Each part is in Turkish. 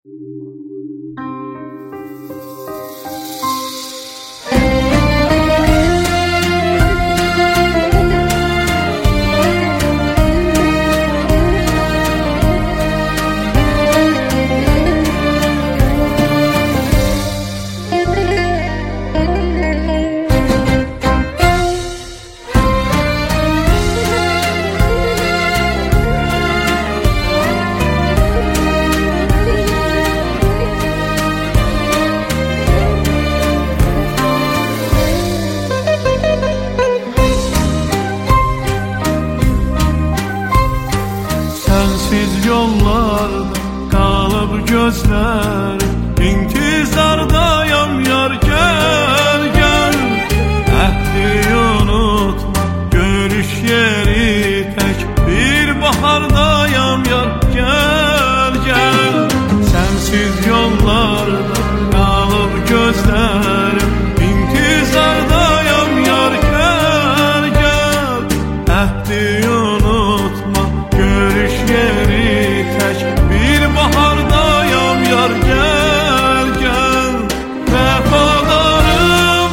Sensiz yollarda kalıp gözlerim, intizardayım yar, gel gel. Ehdi unutma, görüş yeri tek bir bahardayım yar, gel gel. Sensiz yollarda kalıp gözlerim, intizardayım yar, gel gel. Ehdi unutma, görüş yeri tek bir bahardayım yar, gel gel. Vefadarım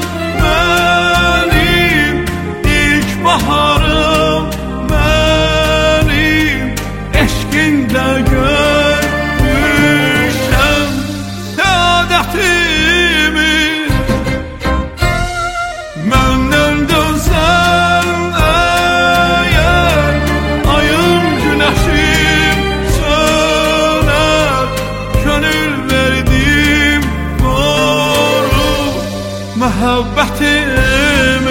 benim, ilk baharım benim, eşkinde görmüşem saadetimi. Menden dönsen eğer, ayım güneşim söner, gönül verdim koru muhabbetimi.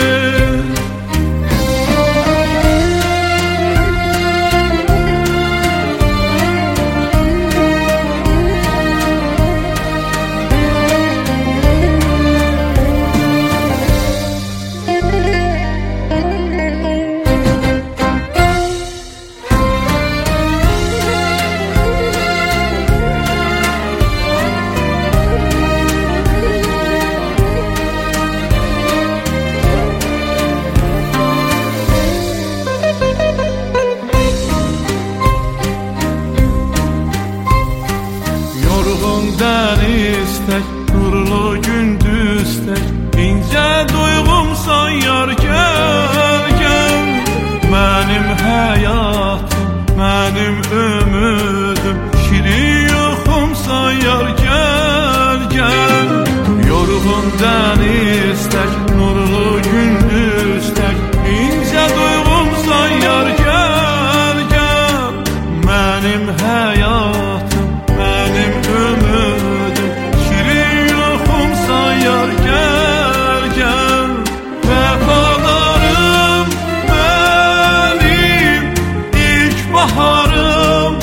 Deniztek, nurlu gündüztek, ince duygumsan yar, gel gel. Benim hayatım, benim ümidim, şirin yuhumsan yar, gel gel. Yorgun deniztek, nurlu gündüztek, ince duygumsan yar, gel gel. Benim hayatım, benim ümidim, şirin ruhumsan yar, gel gel. Vefadarım benim, ilk baharım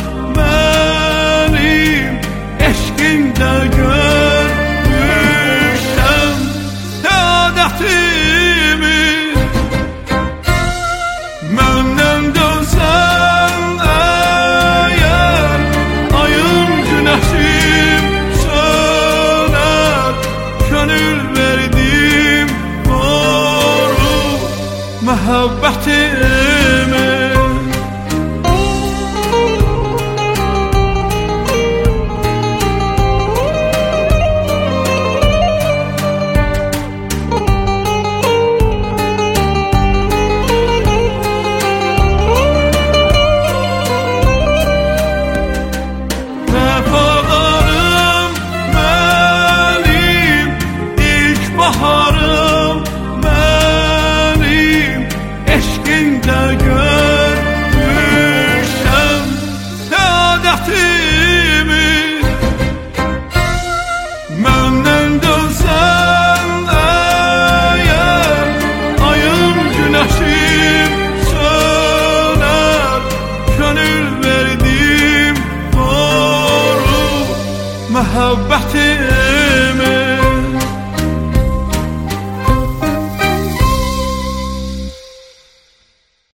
benim, eşkinde görmüşem saadetimi. Menden dönsen eğer, ayım güneşim söner, gönül verdim koru muhabbetimi. Vefadarım benim, ilk baharım benim, eşkinde görmüşem saadetimi. Menden dönsen eğer, ayım güneşim söner, gönül verdim koru muhabbetimi.